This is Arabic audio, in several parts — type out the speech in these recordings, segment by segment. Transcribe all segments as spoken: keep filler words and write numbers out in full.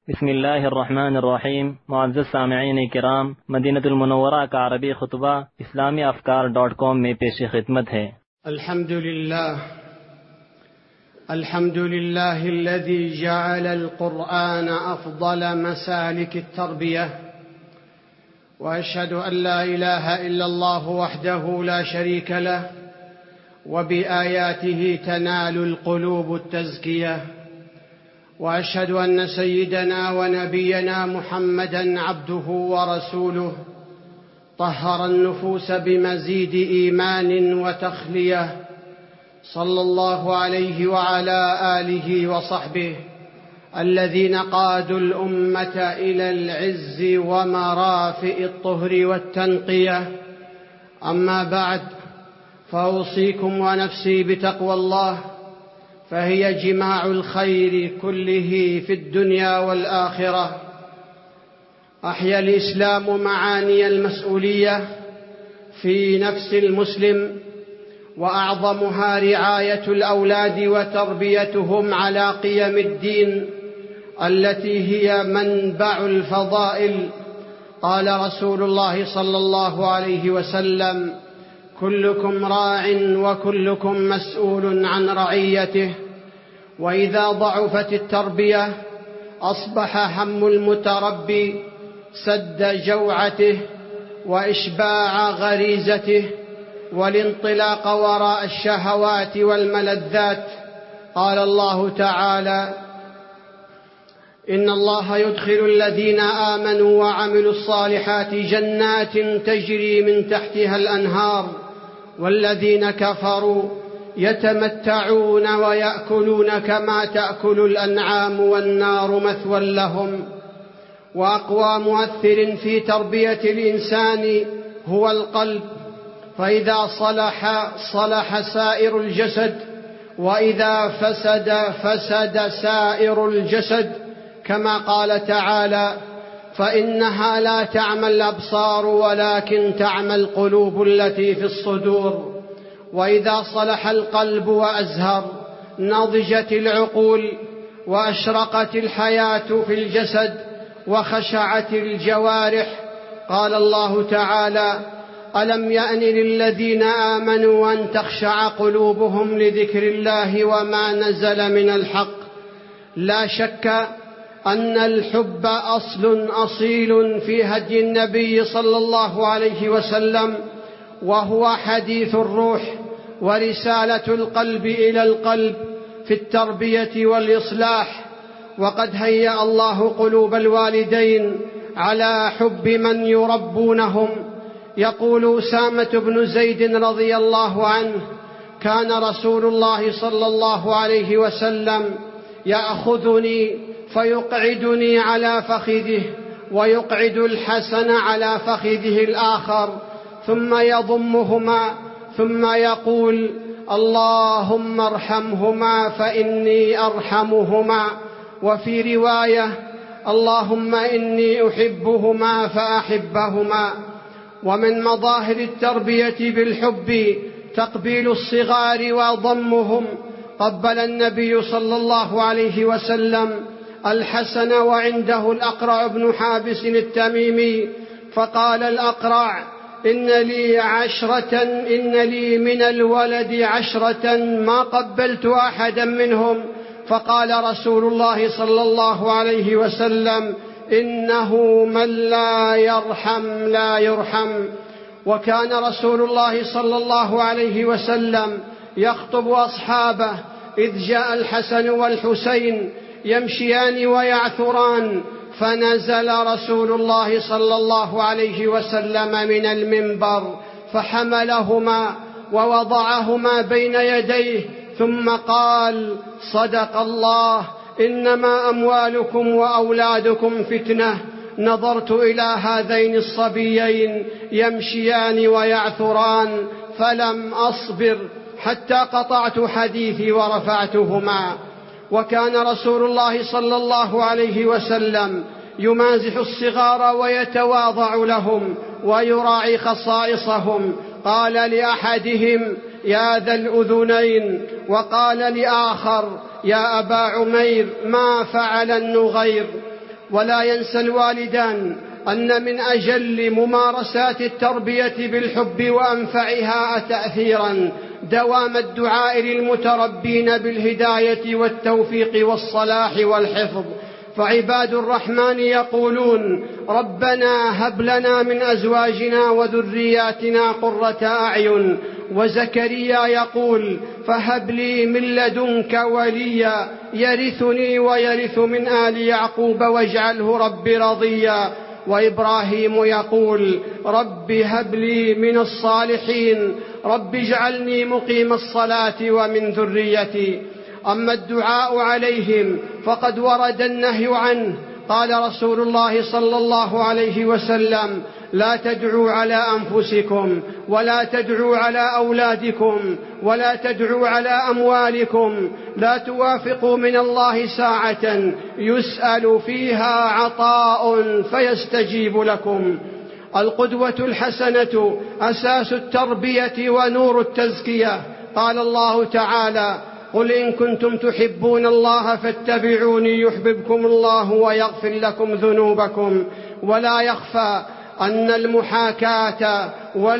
بسم الله الرحمن الرحیم. معزز سامعین کرام، مدینہ المنورہ کا عربی خطبہ اسلامی افکار ڈاٹ کام میں پیش خدمت ہے۔ الحمد لله الحمد لله الذي جعل القرآن أفضل مسالك التربية، وأشهد أن لا إله إلا الله وحده لا شريك له، وبآياته تنال القلوب التزكية، وأشهد أن سيدنا ونبينا محمدًا عبده ورسوله، طهر النفوس بمزيد إيمان وتخلية، صلى الله عليه وعلى آله وصحبه الذين قادوا الأمة إلى العز ومرافئ الطهر والتنقية. أما بعد، فأوصيكم ونفسي بتقوى الله، فهي جماع الخير كله في الدنيا والآخرة. أحيا الإسلام معاني المسؤولية في نفس المسلم، وأعظمها رعاية الأولاد وتربيتهم على قيم الدين التي هي منبع الفضائل. قال رسول الله صلى الله عليه وسلم: كلكم راع وكلكم مسؤول عن رعيته. وإذا ضعفت التربية أصبح هم المتربي سد جوعته وإشباع غريزته والانطلاق وراء الشهوات والملذات. قال الله تعالى: إن الله يدخل الذين آمنوا وعملوا الصالحات جنات تجري من تحتها الأنهار، والذين كفروا يتمتعون ويأكلون كما تأكل الأنعام والنار مثوى لهم. وأقوى مؤثر في تربية الإنسان هو القلب، فإذا صلح صلح سائر الجسد، وإذا فسد فسد سائر الجسد، كما قال تعالى: فإنها لا تعمى الأبصار ولكن تعمى القلوب التي في الصدور. وإذا صلح القلب وأزهر نضجت العقول، وأشرقت الحياة في الجسد، وخشعت الجوارح. قال الله تعالى: ألم يأن للذين آمنوا أن تخشع قلوبهم لذكر الله وما نزل من الحق. لا شك أن الحب أصل أصيل في هدي النبي صلى الله عليه وسلم، وهو حديث الروح ورسالة القلب إلى القلب في التربية والإصلاح. وقد هيأ الله قلوب الوالدين على حب من يربونهم. يقول أسامة بن زيد رضي الله عنه: كان رسول الله صلى الله عليه وسلم يأخذني فيقعدني على فخذه، ويقعد الحسن على فخذه الآخر، ثم يضمهما، ثم يقول: اللهم ارحمهما فإني أرحمهما. وفي رواية: اللهم إني أحبهما فأحبهما. ومن مظاهر التربية بالحب تقبيل الصغار وضمهم. قبل النبي صلى الله عليه وسلم الحسن وعنده الأقرع بن حابس التميمي، فقال الأقرع: إن لي عشرة إن لي من الولد عشرة ما قبلت أحدا منهم. فقال رسول الله صلى الله عليه وسلم: إنه من لا يرحم لا يرحم. وكان رسول الله صلى الله عليه وسلم يخطب أصحابه إذ جاء الحسن والحسين يمشيان ويعثران، فنزل رسول الله صلى الله عليه وسلم من المنبر فحملهما ووضعهما بين يديه، ثم قال: صدق الله، إنما أموالكم وأولادكم فتنة. نظرت إلى هذين الصبيين يمشيان ويعثران فلم أصبر حتى قطعت حديثي ورفعتهما. وكان رسول الله صلى الله عليه وسلم يمازح الصغار ويتواضع لهم ويراعي خصائصهم. قال لأحدهم: يا ذا الأذنين، وقال لآخر: يا أبا عمير ما فعل النغير. ولا ينسى الوالدان أن من أجل ممارسات التربية بالحب وأنفعها تأثيرا دوام الدعاء للمتربين بالهداية والتوفيق والصلاح والحفظ. فعباد الرحمن يقولون: ربنا هب لنا من أزواجنا وذرياتنا قرة أعين. وزكريا يقول: فهب لي من لدنك وليا يرثني ويرث من آل يعقوب واجعله رب رضيا. وإبراهيم يقول: رب هب لي من الصالحين رب اجعلني مقيم الصلاة ومن ذريتي. أما الدعاء عليهم فقد ورد النهي عنه. قال رسول الله صلى الله عليه وسلم: لا تدعوا على أنفسكم ولا تدعوا على أولادكم ولا تدعوا على أموالكم، لا توافقوا من الله ساعة يسأل فيها عطاء فيستجيب لكم. القدوة الحسنة أساس التربية ونور التزكية. قال الله تعالى: قل إن كنتم تحبون الله فاتبعوني يحببكم الله ويغفر لكم ذنوبكم. ولا يخفى أن المحاكاة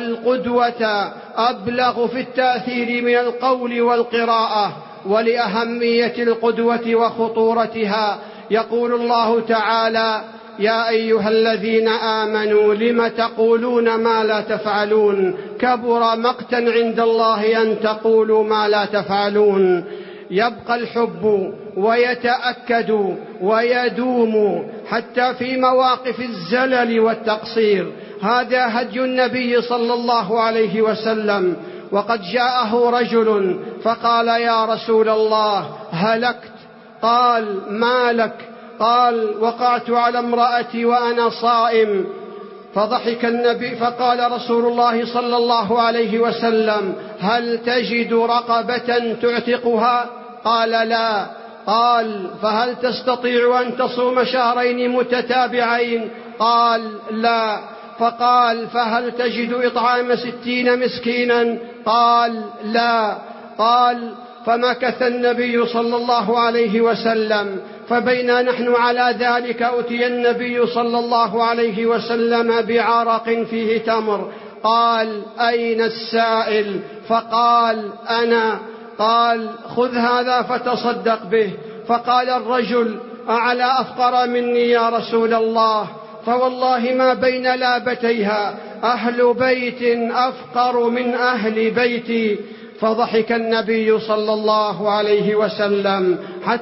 والقدوة أبلغ في التأثير من القول والقراءة. ولأهمية القدوة وخطورتها يقول الله تعالى: يا أيها الذين آمنوا لم تقولون ما لا تفعلون كبر مقتا عند الله أن تقولوا ما لا تفعلون. يبقى الحب ويتأكد ويدوم حتى في مواقف الزلل والتقصير. هذا هدي النبي صلى الله عليه وسلم. وقد جاءه رجل فقال: يا رسول الله هلكت. قال: ما لك؟ قال: وقعت على امرأتي وأنا صائم. فضحك النبي فقال رسول الله صلى الله عليه وسلم: هل تجد رقبة تعتقها؟ قال: لا. قال: فهل تستطيع أن تصوم شهرين متتابعين؟ قال: لا. فقال: فهل تجد إطعام ستين مسكينا؟ قال: لا. قال: فمكث النبي صلى الله عليه وسلم، فبينا نحن على ذلك أتي النبي صلى الله عليه وسلم بعرق فيه تمر. قال: أين السائل؟ فقال: أنا. قال: خذ هذا فتصدق به. فقال الرجل: أعلى أفقر مني يا رسول الله؟ فوالله ما بين لابتيها أهل بيت أفقر من أهل بيتي. فضحك النبي صلى الله عليه وسلم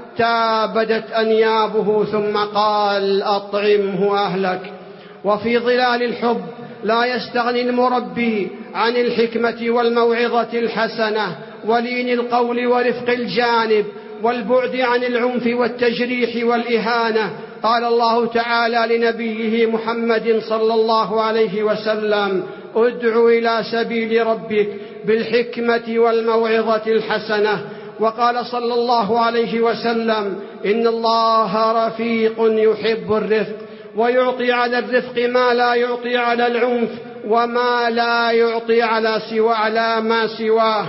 حتى بدت أنيابه ثم قال: أطعمه أهلك. وفي ظلال الحب لا يستغني المربي عن الحكمة والموعظة الحسنة ولين القول ورفق الجانب والبعد عن العنف والتجريح والإهانة. قال الله تعالى لنبيه محمد صلى الله عليه وسلم: ادع إلى سبيل ربك بالحكمة والموعظة الحسنة. وقال صلى الله عليه وسلم: إن الله رفيق يحب الرفق، ويعطي على الرفق ما لا يعطي على العنف وما لا يعطي على سوى على ما سواه.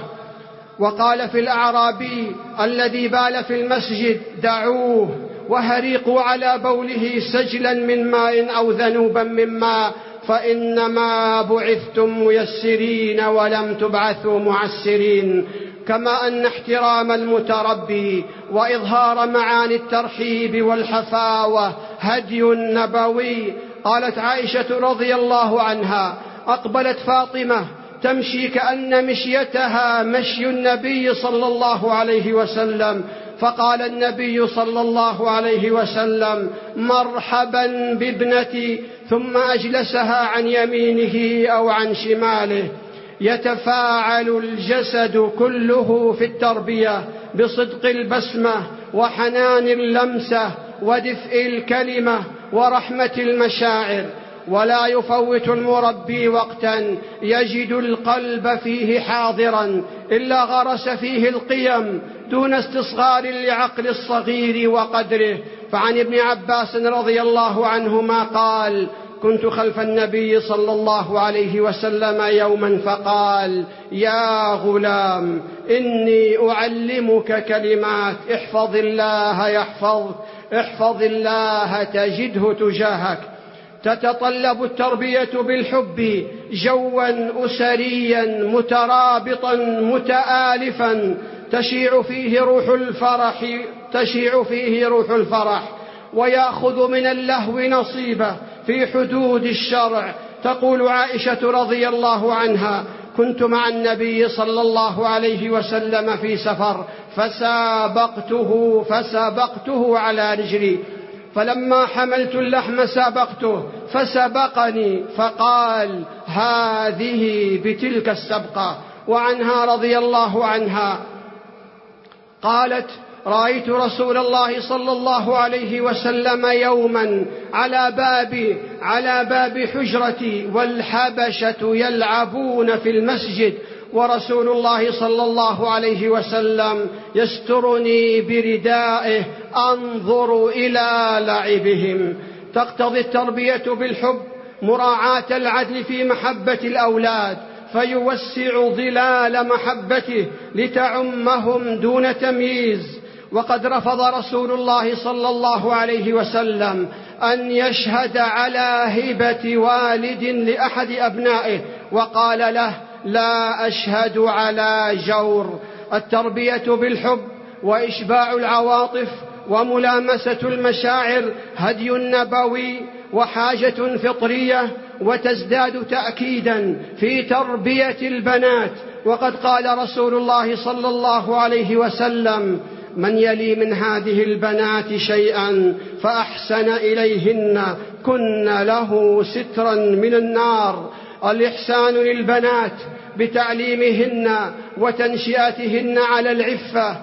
وقال في الأعرابي الذي بال في المسجد: دعوه وهريقوا على بوله سجلا من ماء أو ذنوبا من ماء، فإنما بعثتم ميسرين ولم تبعثوا معسرين. كما أن احترام المتربي وإظهار معاني الترحيب والحفاوة هدي نبوي. قالت عائشة رضي الله عنها: أقبلت فاطمة تمشي كأن مشيتها مشي النبي صلى الله عليه وسلم، فقال النبي صلى الله عليه وسلم: مرحبا بابنتي، ثم أجلسها عن يمينه أو عن شماله. يتفاعل الجسد كله في التربية بصدق البسمة وحنان اللمسة ودفء الكلمة ورحمة المشاعر. ولا يفوت المربي وقتا يجد القلب فيه حاضرا إلا غرس فيه القيم دون استصغار لعقل الصغير وقدره. فعن ابن عباس رضي الله عنهما قال: كنت خلف النبي صلى الله عليه وسلم يوما فقال: يا غلام، إني أعلمك كلمات، احفظ الله يحفظك، احفظ الله تجده تجاهك. تتطلب التربية بالحب جوا أسريا مترابطا متآلفا تشيع فيه روح الفرح تشيع فيه روح الفرح ويأخذ من اللهو نصيبه في حدود الشرع. تقول عائشة رضي الله عنها: كنت مع النبي صلى الله عليه وسلم في سفر فسابقته فسبقته على رجلي، فلما حملت اللحم سابقته فسبقني فقال: هذه بتلك السبقة. وعنها رضي الله عنها قالت: رأيت رسول الله صلى الله عليه وسلم يوما على باب على باب حجرتي والحبشة يلعبون في المسجد، ورسول الله صلى الله عليه وسلم يسترني بردائه أنظر إلى لعبهم. تقتضي التربية بالحب مراعاة العدل في محبة الأولاد، فيوسع ظلال محبته لتعمهم دون تمييز. وقد رفض رسول الله صلى الله عليه وسلم أن يشهد على هبة والد لأحد أبنائه، وقال له: لا أشهد على جور. التربية بالحب وإشباع العواطف وملامسة المشاعر هدي نبوي وحاجة فطرية، وتزداد تأكيدا في تربية البنات. وقد قال رسول الله صلى الله عليه وسلم: من يلي من هذه البنات شيئا فأحسن إليهن كن له سترا من النار. الإحسان للبنات بتعليمهن وتنشئتهن على العفة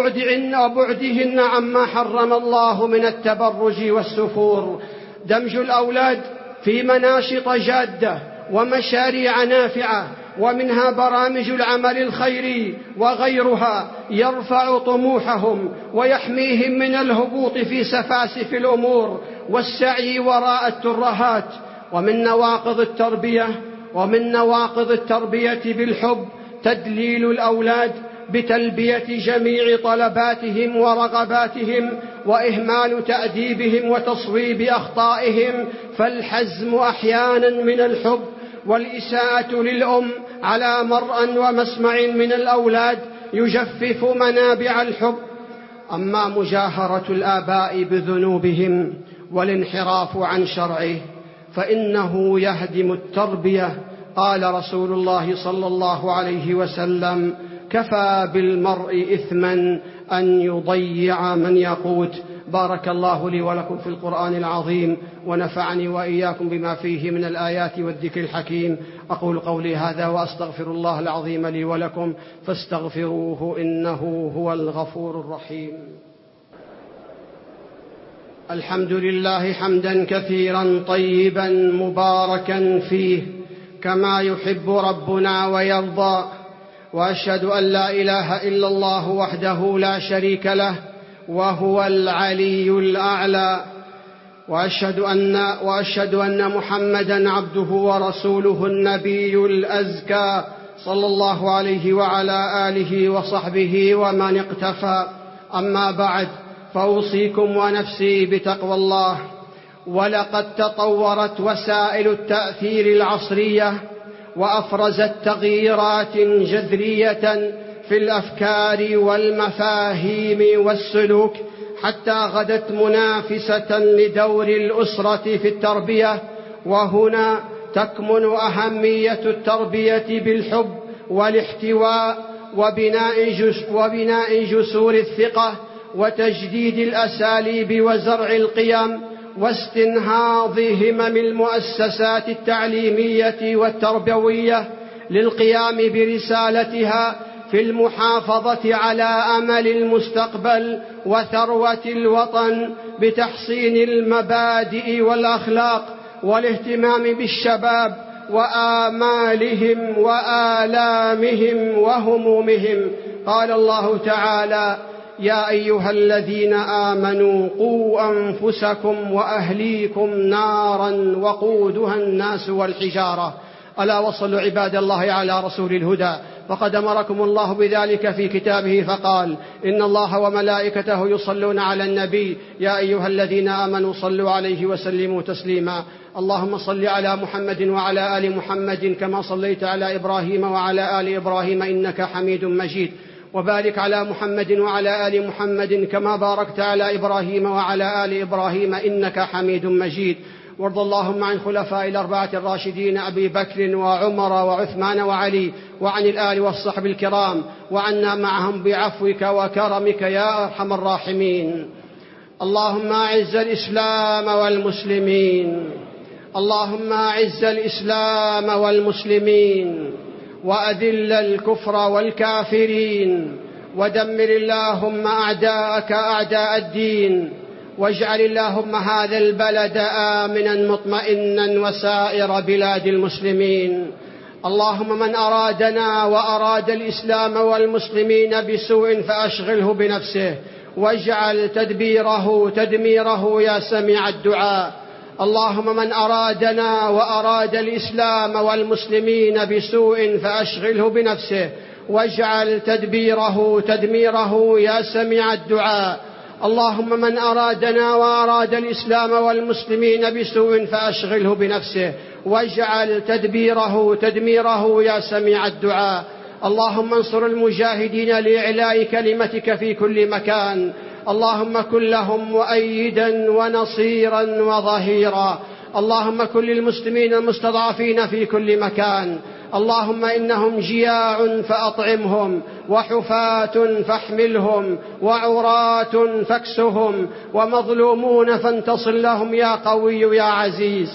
وبعدهن عما حرم الله من التبرج والسفور. دمج الأولاد في مناشط جادة ومشاريع نافعة، ومنها برامج العمل الخيري وغيرها، يرفع طموحهم ويحميهم من الهبوط في سفاسف الأمور والسعي وراء الترهات. ومن نواقض التربية ومن نواقض التربية بالحب تدليل الأولاد بتلبية جميع طلباتهم ورغباتهم، وإهمال تأديبهم وتصويب أخطائهم. فالحزم أحيانا من الحب، والإساءة للأم على مرء ومسمع من الأولاد يجفف منابع الحب. أما مجاهرة الآباء بذنوبهم والانحراف عن شرعه فإنه يهدم التربية. قال رسول الله صلى الله عليه وسلم: كفى بالمرء إثما أن يضيع من يقوت. بارك الله لي ولكم في القرآن العظيم، ونفعني وإياكم بما فيه من الآيات والذكر الحكيم. أقول قولي هذا وأستغفر الله العظيم لي ولكم فاستغفروه إنه هو الغفور الرحيم. الحمد لله حمدا كثيرا طيبا مباركا فيه كما يحب ربنا ويرضى، وأشهد أن لا إله إلا الله وحده لا شريك له وهو العلي الأعلى، وأشهد أن, وأشهد أن محمدًا عبده ورسوله النبي الأزكى صلى الله عليه وعلى آله وصحبه ومن اقتفى. أما بعد، فأوصيكم ونفسي بتقوى الله. ولقد تطورت وسائل التأثير العصرية وأفرزت تغييرات جذرية في الأفكار والمفاهيم والسلوك، حتى غدت منافسة لدور الأسرة في التربية. وهنا تكمن أهمية التربية بالحب والاحتواء وبناء, جس وبناء جسور الثقة وتجديد الأساليب وزرع القيم واستنهاض همم المؤسسات التعليمية والتربوية للقيام برسالتها في المحافظة على أمل المستقبل وثروة الوطن بتحسين المبادئ والأخلاق والاهتمام بالشباب وآمالهم وآلامهم وهمومهم. قال الله تعالى: يا أيها الذين آمنوا قوا أنفسكم وأهليكم نارا وقودها الناس والحجارة. ألا وصلوا عباد الله على رسول الهدى، فقد أمركم الله بذلك في كتابه فقال: إن الله وملائكته يصلون على النبي يا أيها الذين آمنوا صلوا عليه وسلموا تسليما. اللهم صل على محمد وعلى آل محمد كما صليت على إبراهيم وعلى آل إبراهيم إنك حميد مجيد، وبارك على محمد وعلى آل محمد كما باركت على إبراهيم وعلى آل إبراهيم إنك حميد مجيد. وارض اللهم عن خلفاء الأربعة الراشدين أبي بكر وعمر وعثمان وعلي، وعن الآل والصحب الكرام، وعنا معهم بعفوك وكرمك يا أرحم الراحمين. اللهم أعز الإسلام والمسلمين، اللهم أعز الإسلام والمسلمين، وأذل الكفر والكافرين، ودمر اللهم أعداءك أعداء الدين، واجعل اللهم هذا البلد آمنا مطمئنا وسائر بلاد المسلمين. اللهم من أرادنا وأراد الإسلام والمسلمين بسوء فأشغله بنفسه، واجعل تدبيره تدميره يا سميع الدعاء. اللهم من أرادنا وأراد الإسلام والمسلمين بسوء فأشغله بنفسه، واجعل تدبيره تدميره يا سميع الدعاء. اللهم من أرادنا وأراد الإسلام والمسلمين بسوء فأشغله بنفسه، واجعل تدبيره تدميره يا سميع الدعاء. اللهم انصر المجاهدين لإعلاء كلمتك في كل مكان، اللهم كن لهم مؤيدا ونصيرا وظهيرا. اللهم كن للمسلمين المستضعفين في كل مكان، اللهم إنهم جياع فأطعمهم، وحفاة فاحملهم، وعراة فاكسهم، ومظلومون فانتصر لهم يا قوي يا عزيز.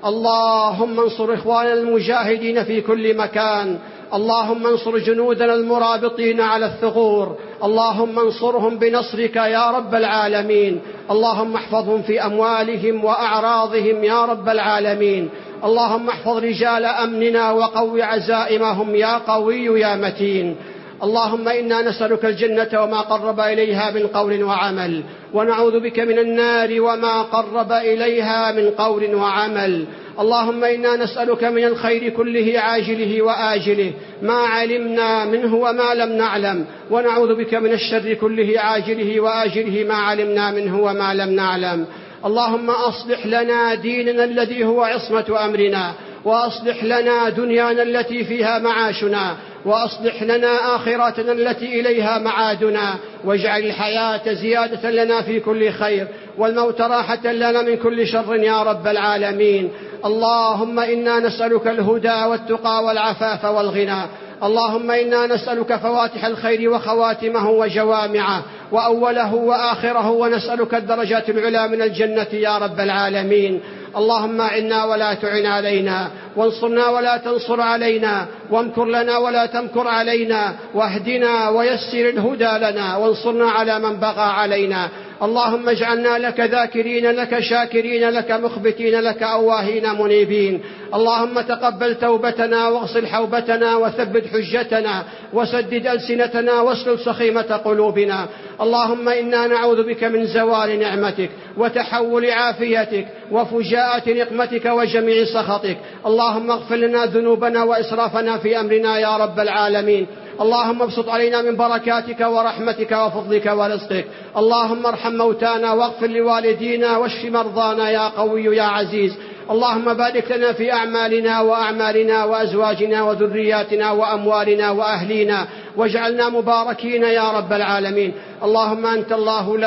اللهم انصر إخواننا المجاهدين في كل مكان، اللهم انصر جنودنا المرابطين على الثغور، اللهم انصرهم بنصرك يا رب العالمين. اللهم احفظهم في أموالهم وأعراضهم يا رب العالمين. اللهم احفظ رجال أمننا وقو عزائمهم يا قوي يا متين. اللهم إنا نسألك الجنة وما قرب إليها من قول وعمل، ونعوذ بك من النار وما قرب إليها من قول وعمل. اللهم إنا نسألك من الخير كله عاجله وآجله ما علمنا منه وما لم نعلم، ونعوذ بك من الشر كله عاجله وآجله ما علمنا منه وما لم نعلم. اللهم أصلح لنا ديننا الذي هو عصمة أمرنا، وأصلح لنا دنيانا التي فيها معاشنا، وأصلح لنا آخرتنا التي إليها معادنا، واجعل الحياة زيادة لنا في كل خير، والموت راحة لنا من كل شر يا رب العالمين. اللهم إنا نسألك الهدى والتقى والعفاف والغنى. اللهم إنا نسألك فواتح الخير وخواتمه وجوامعه وأوله وآخره، ونسألك الدرجات العلى من الجنة يا رب العالمين. اللهم أعنا ولا تعن علينا، وانصرنا ولا تنصر علينا، وامكر لنا ولا تمكر علينا، واهدنا ويسر الهدى لنا، وانصرنا على من بغى علينا. اللهم اجعلنا لك ذاكرين لك شاكرين لك مخبتين لك أواهين منيبين. اللهم تقبل توبتنا واغسل حوبتنا وثبت حجتنا وسدد ألسنتنا واسلل سخيمة قلوبنا. اللهم إنا نعوذ بك من زوال نعمتك وتحول عافيتك وفجاءة نقمتك وجميع سخطك. اللهم اغفر لنا ذنوبنا وإسرافنا في أمرنا يا رب العالمين. اللهم ابسط علينا من بركاتك ورحمتك وفضلك ورزقك. اللهم ارحم موتانا واغفر لوالدينا واشف مرضانا يا قوي يا عزيز. اللهم بارك لنا في أعمالنا وأعمالنا وأزواجنا وذرياتنا وأموالنا وأهلينا، واجعلنا مباركين يا رب العالمين. اللهم أنت الله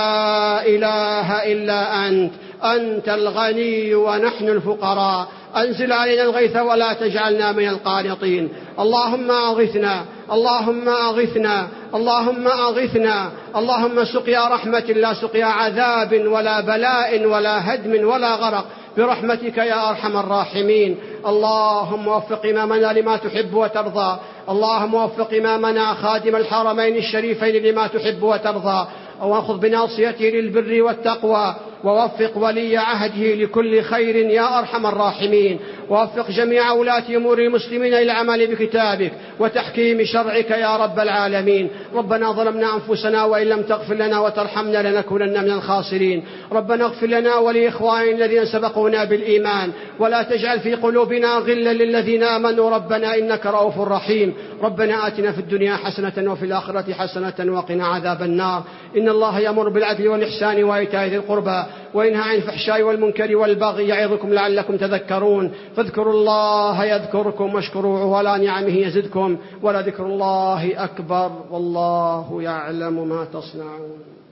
لا إله إلا أنت، أنت الغني ونحن الفقراء. أنزل علينا الغيث ولا تجعلنا من القانطين. اللهم أغثنا، اللهم أغثنا، اللهم أغثنا. اللهم سقيا رحمة لا سقيا عذاب ولا بلاء ولا هدم ولا غرق، برحمتك يا أرحم الراحمين. اللهم وفق إمامنا لما تحب وترضى، اللهم وفق إمامنا خادم الحرمين الشريفين لما تحب وترضى، وخذ بناصيته للبر والتقوى، ووفق ولي عهده لكل خير يا أرحم الراحمين. ووفق جميع ولاة أمور المسلمين إلى العمل بكتابك وتحكيم شرعك يا رب العالمين. ربنا ظلمنا أنفسنا وإن لم تغفر لنا وترحمنا لنكونن من الخاسرين. ربنا اغفر لنا ولإخواننا الذين سبقونا بالإيمان ولا تجعل في قلوبنا غلا للذين آمنوا ربنا إنك رؤوف رحيم. ربنا آتنا في الدنيا حسنة وفي الآخرة حسنة وقنا عذاب النار. إن الله يأمر بالعدل والإحسان وإيتاء ذي القربى وينهى عن الفحشاء والمنكر والبغي يعظكم لعلكم تذكرون. فاذكروا الله يذكركم واشكروه ولا نعمه يزدكم ولذكر الله أكبر والله يعلم ما تصنعون.